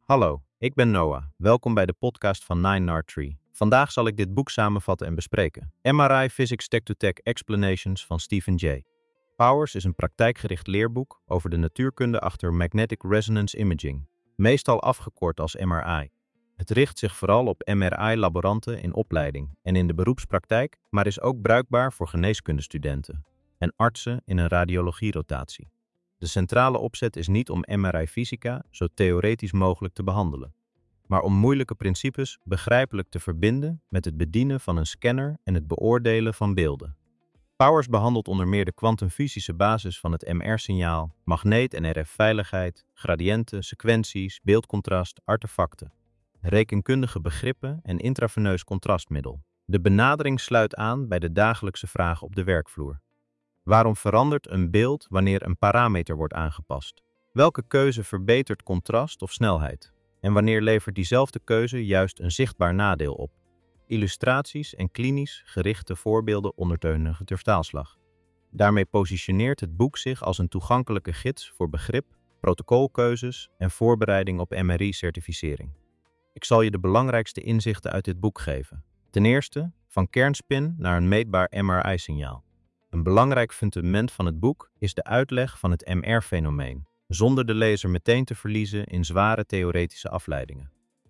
Hallo, ik ben Noah. Welkom bij de podcast van 9R3. Vandaag zal ik dit boek samenvatten en bespreken. MRI Physics Tech-to-Tech Explanations van Stephen J. Powers is een praktijkgericht leerboek over de natuurkunde achter Magnetic Resonance Imaging, meestal afgekort als MRI. Het richt zich vooral op MRI-laboranten in opleiding en in de beroepspraktijk, maar is ook bruikbaar voor geneeskundestudenten en artsen in een radiologierotatie. De centrale opzet is niet om MRI-fysica zo theoretisch mogelijk te behandelen, maar om moeilijke principes begrijpelijk te verbinden met het bedienen van een scanner en het beoordelen van beelden. Powers behandelt onder meer de kwantumfysische basis van het MR-signaal, magneet- en RF-veiligheid, gradiënten, sequenties, beeldcontrast, artefacten, rekenkundige begrippen en intraveneus contrastmiddel. De benadering sluit aan bij de dagelijkse vragen op de werkvloer. Waarom verandert een beeld wanneer een parameter wordt aangepast? Welke keuze verbetert contrast of snelheid? En wanneer levert diezelfde keuze juist een zichtbaar nadeel op? Illustraties en klinisch gerichte voorbeelden ondersteunen de vertaalslag. Daarmee positioneert het boek zich als een toegankelijke gids voor begrip, protocolkeuzes en voorbereiding op MRI-certificering. Ik zal je de belangrijkste inzichten uit dit boek geven. Ten eerste, van kernspin naar een meetbaar MRI-signaal. Een belangrijk fundament van het boek is de uitleg van het MR-fenomeen, zonder de lezer meteen te verliezen in zware theoretische afleidingen.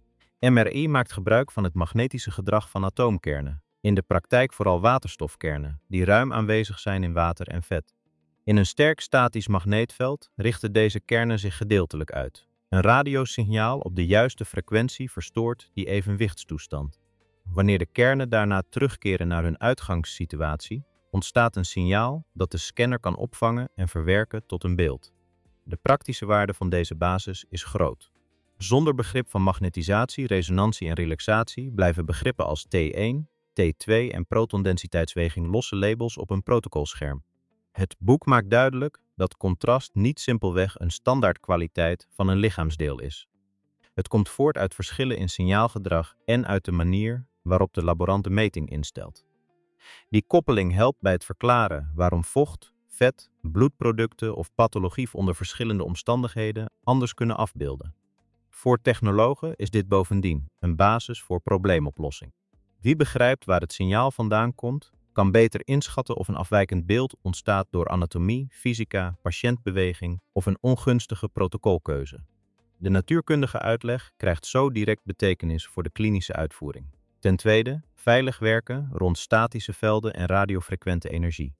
MRI maakt gebruik van het magnetische gedrag van atoomkernen, in de praktijk vooral waterstofkernen, die ruim aanwezig zijn in water en vet. In een sterk statisch magneetveld richten deze kernen zich gedeeltelijk uit. Een radiosignaal op de juiste frequentie verstoort die evenwichtstoestand. Wanneer de kernen daarna terugkeren naar hun uitgangssituatie, ontstaat een signaal dat de scanner kan opvangen en verwerken tot een beeld. De praktische waarde van deze basis is groot. Zonder begrip van magnetisatie, resonantie en relaxatie blijven begrippen als T1, T2 en protondensiteitsweging losse labels op een protocolscherm. Het boek maakt duidelijk dat contrast niet simpelweg een standaardkwaliteit van een lichaamsdeel is. Het komt voort uit verschillen in signaalgedrag en uit de manier waarop de laborant de meting instelt. Die koppeling helpt bij het verklaren waarom vocht, vet, bloedproducten of pathologie onder verschillende omstandigheden anders kunnen afbeelden. Voor technologen is dit bovendien een basis voor probleemoplossing. Wie begrijpt waar het signaal vandaan komt, kan beter inschatten of een afwijkend beeld ontstaat door anatomie, fysica, patiëntbeweging of een ongunstige protocolkeuze. De natuurkundige uitleg krijgt zo direct betekenis voor de klinische uitvoering. Ten tweede, veilig werken rond statische velden en radiofrequente energie.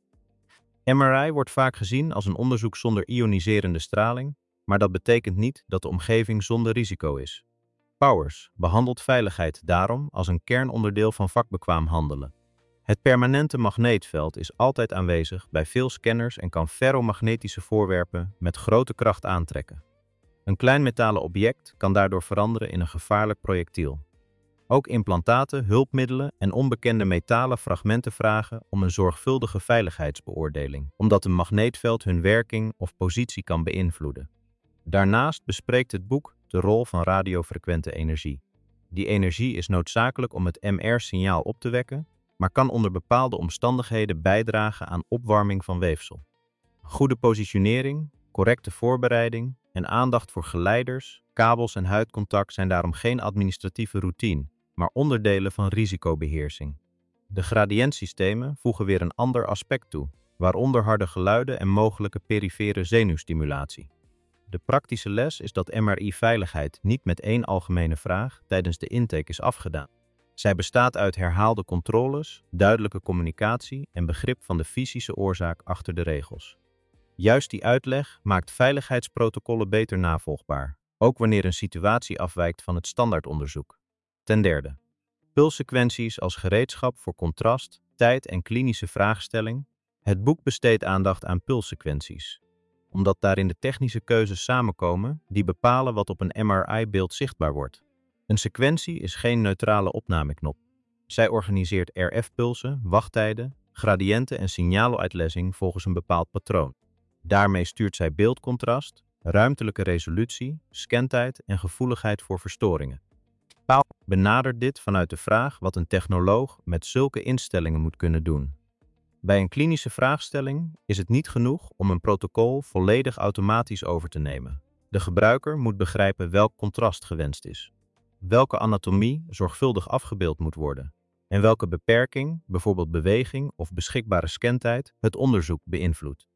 MRI wordt vaak gezien als een onderzoek zonder ioniserende straling, maar dat betekent niet dat de omgeving zonder risico is. Powers behandelt veiligheid daarom als een kernonderdeel van vakbekwaam handelen. Het permanente magneetveld is altijd aanwezig bij veel scanners en kan ferromagnetische voorwerpen met grote kracht aantrekken. Een klein metalen object kan daardoor veranderen in een gevaarlijk projectiel. Ook implantaten, hulpmiddelen en onbekende metalen fragmenten vragen om een zorgvuldige veiligheidsbeoordeling, omdat een magneetveld hun werking of positie kan beïnvloeden. Daarnaast bespreekt het boek de rol van radiofrequente energie. Die energie is noodzakelijk om het MR-signaal op te wekken, maar kan onder bepaalde omstandigheden bijdragen aan opwarming van weefsel. Goede positionering, correcte voorbereiding en aandacht voor geleiders, kabels en huidcontact zijn daarom geen administratieve routine, maar onderdelen van risicobeheersing. De gradiëntsystemen voegen weer een ander aspect toe, waaronder harde geluiden en mogelijke perifere zenuwstimulatie. De praktische les is dat MRI-veiligheid niet met één algemene vraag tijdens de intake is afgedaan. Zij bestaat uit herhaalde controles, duidelijke communicatie en begrip van de fysische oorzaak achter de regels. Juist die uitleg maakt veiligheidsprotocollen beter navolgbaar, ook wanneer een situatie afwijkt van het standaardonderzoek. Ten derde, pulssequenties als gereedschap voor contrast, tijd en klinische vraagstelling. Het boek besteedt aandacht aan pulssequenties, omdat daarin de technische keuzes samenkomen die bepalen wat op een MRI-beeld zichtbaar wordt. Een sequentie is geen neutrale opnameknop. Zij organiseert RF-pulsen, wachttijden, gradiënten en signaalenuitlezing volgens een bepaald patroon. Daarmee stuurt zij beeldcontrast, ruimtelijke resolutie, scantijd en gevoeligheid voor verstoringen. Powers benadert dit vanuit de vraag wat een technoloog met zulke instellingen moet kunnen doen. Bij een klinische vraagstelling is het niet genoeg om een protocol volledig automatisch over te nemen. De gebruiker moet begrijpen welk contrast gewenst is, welke anatomie zorgvuldig afgebeeld moet worden en welke beperking, bijvoorbeeld beweging of beschikbare scantijd, het onderzoek beïnvloedt.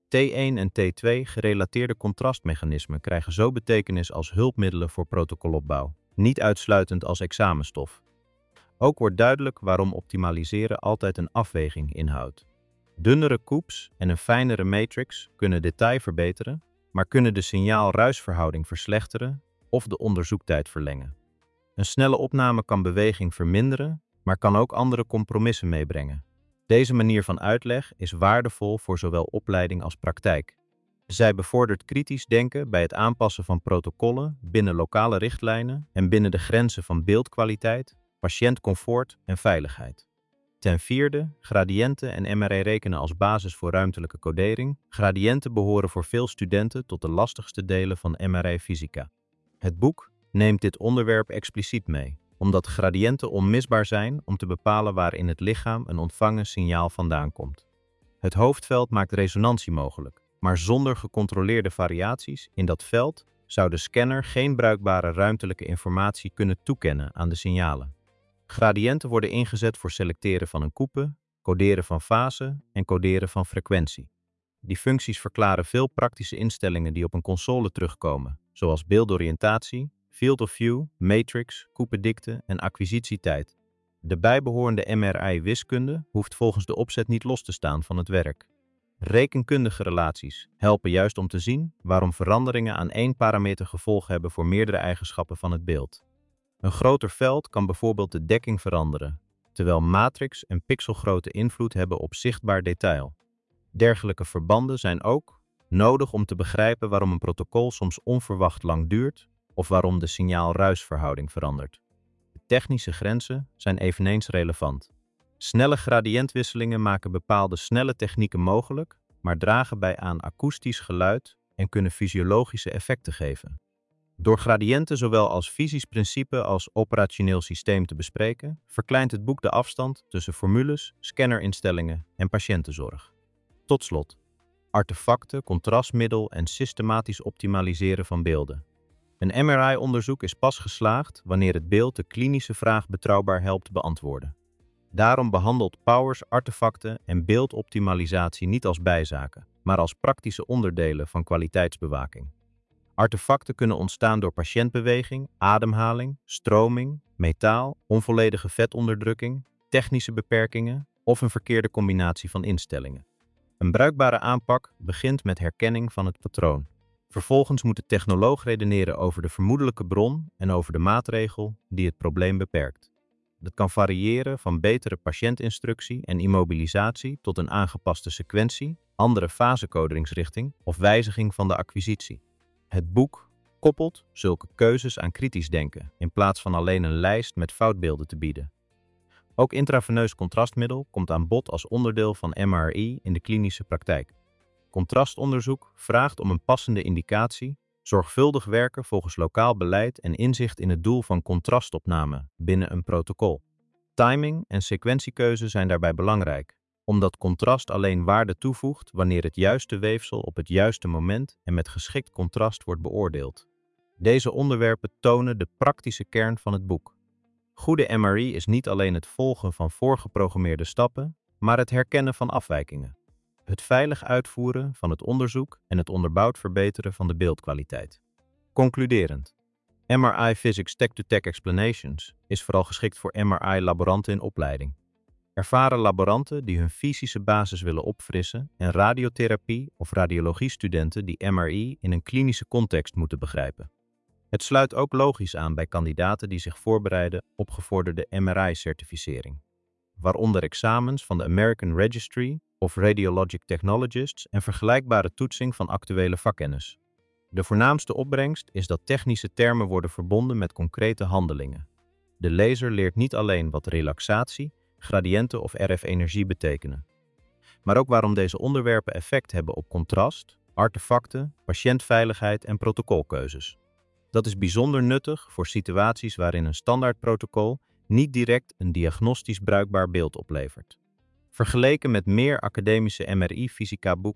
T1 en T2 gerelateerde contrastmechanismen krijgen zo betekenis als hulpmiddelen voor protocolopbouw, niet uitsluitend als examenstof. Ook wordt duidelijk waarom optimaliseren altijd een afweging inhoudt. Dunnere coups en een fijnere matrix kunnen detail verbeteren, maar kunnen de signaal-ruisverhouding verslechteren of de onderzoektijd verlengen. Een snelle opname kan beweging verminderen, maar kan ook andere compromissen meebrengen. Deze manier van uitleg is waardevol voor zowel opleiding als praktijk. Zij bevordert kritisch denken bij het aanpassen van protocollen binnen lokale richtlijnen en binnen de grenzen van beeldkwaliteit, patiëntcomfort en veiligheid. Ten vierde, gradiënten en MRI rekenen als basis voor ruimtelijke codering. Gradiënten behoren voor veel studenten tot de lastigste delen van MRI-fysica. Het boek neemt dit onderwerp expliciet mee, omdat gradiënten onmisbaar zijn om te bepalen waar in het lichaam een ontvangen signaal vandaan komt. Het hoofdveld maakt resonantie mogelijk, maar zonder gecontroleerde variaties in dat veld zou de scanner geen bruikbare ruimtelijke informatie kunnen toekennen aan de signalen. Gradiënten worden ingezet voor selecteren van een coupe, coderen van fase en coderen van frequentie. Die functies verklaren veel praktische instellingen die op een console terugkomen, zoals beeldoriëntatie, field of view, matrix, coupedikte en acquisitietijd. De bijbehorende MRI-wiskunde hoeft volgens de opzet niet los te staan van het werk. Rekenkundige relaties helpen juist om te zien waarom veranderingen aan één parameter gevolg hebben voor meerdere eigenschappen van het beeld. Een groter veld kan bijvoorbeeld de dekking veranderen, terwijl matrix en pixelgrootte invloed hebben op zichtbaar detail. Dergelijke verbanden zijn ook nodig om te begrijpen waarom een protocol soms onverwacht lang duurt of waarom de signaal-ruisverhouding verandert. De technische grenzen zijn eveneens relevant. Snelle gradiëntwisselingen maken bepaalde snelle technieken mogelijk, maar dragen bij aan akoestisch geluid en kunnen fysiologische effecten geven. Door gradiënten zowel als fysisch principe als operationeel systeem te bespreken, verkleint het boek de afstand tussen formules, scannerinstellingen en patiëntenzorg. Tot slot, artefacten, contrastmiddel en systematisch optimaliseren van beelden. Een MRI-onderzoek is pas geslaagd wanneer het beeld de klinische vraag betrouwbaar helpt beantwoorden. Daarom behandelt Powers artefacten en beeldoptimalisatie niet als bijzaken, maar als praktische onderdelen van kwaliteitsbewaking. Artefacten kunnen ontstaan door patiëntbeweging, ademhaling, stroming, metaal, onvolledige vetonderdrukking, technische beperkingen of een verkeerde combinatie van instellingen. Een bruikbare aanpak begint met herkenning van het patroon. Vervolgens moet de technoloog redeneren over de vermoedelijke bron en over de maatregel die het probleem beperkt. Dat kan variëren van betere patiëntinstructie en immobilisatie tot een aangepaste sequentie, andere fasecoderingsrichting of wijziging van de acquisitie. Het boek koppelt zulke keuzes aan kritisch denken, in plaats van alleen een lijst met foutbeelden te bieden. Ook intraveneus contrastmiddel komt aan bod als onderdeel van MRI in de klinische praktijk. Contrastonderzoek vraagt om een passende indicatie, zorgvuldig werken volgens lokaal beleid en inzicht in het doel van contrastopname binnen een protocol. Timing en sequentiekeuze zijn daarbij belangrijk, omdat contrast alleen waarde toevoegt wanneer het juiste weefsel op het juiste moment en met geschikt contrast wordt beoordeeld. Deze onderwerpen tonen de praktische kern van het boek. Goede MRI is niet alleen het volgen van voorgeprogrammeerde stappen, maar het herkennen van afwijkingen. Het veilig uitvoeren van het onderzoek en het onderbouwd verbeteren van de beeldkwaliteit. Concluderend. MRI Physics Tech-to-Tech Explanations is vooral geschikt voor MRI-laboranten in opleiding. Ervaren laboranten die hun fysische basis willen opfrissen en radiotherapie- of radiologiestudenten die MRI in een klinische context moeten begrijpen. Het sluit ook logisch aan bij kandidaten die zich voorbereiden op gevorderde MRI-certificering, waaronder examens van de American Registry of Radiologic Technologists en vergelijkbare toetsing van actuele vakkennis. De voornaamste opbrengst is dat technische termen worden verbonden met concrete handelingen. De lezer leert niet alleen wat relaxatie, gradiënten of RF-energie betekenen, maar ook waarom deze onderwerpen effect hebben op contrast, artefacten, patiëntveiligheid en protocolkeuzes. Dat is bijzonder nuttig voor situaties waarin een standaardprotocol niet direct een diagnostisch bruikbaar beeld oplevert. Vergeleken met meer academische MRI-fysica-boeken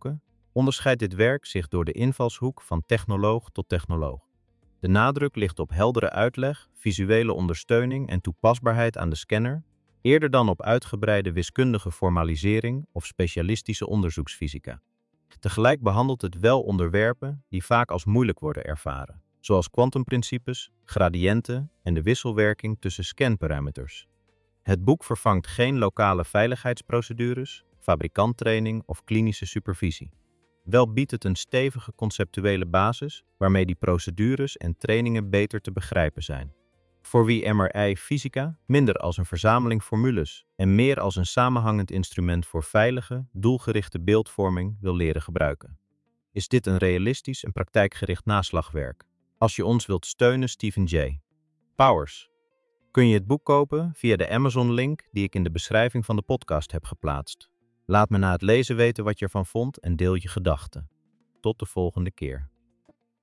onderscheidt dit werk zich door de invalshoek van technoloog tot technoloog. De nadruk ligt op heldere uitleg, visuele ondersteuning en toepasbaarheid aan de scanner, eerder dan op uitgebreide wiskundige formalisering of specialistische onderzoeksfysica. Tegelijk behandelt het wel onderwerpen die vaak als moeilijk worden ervaren, zoals kwantumprincipes, gradiënten en de wisselwerking tussen scanparameters. Het boek vervangt geen lokale veiligheidsprocedures, fabrikanttraining of klinische supervisie. Wel biedt het een stevige conceptuele basis waarmee die procedures en trainingen beter te begrijpen zijn. Voor wie MRI-fysica minder als een verzameling formules en meer als een samenhangend instrument voor veilige, doelgerichte beeldvorming wil leren gebruiken, is dit een realistisch en praktijkgericht naslagwerk. Als je ons wilt steunen, Stephen J. Powers, kun je het boek kopen via de Amazon-link die ik in de beschrijving van de podcast heb geplaatst. Laat me na het lezen weten wat je ervan vond en deel je gedachten. Tot de volgende keer.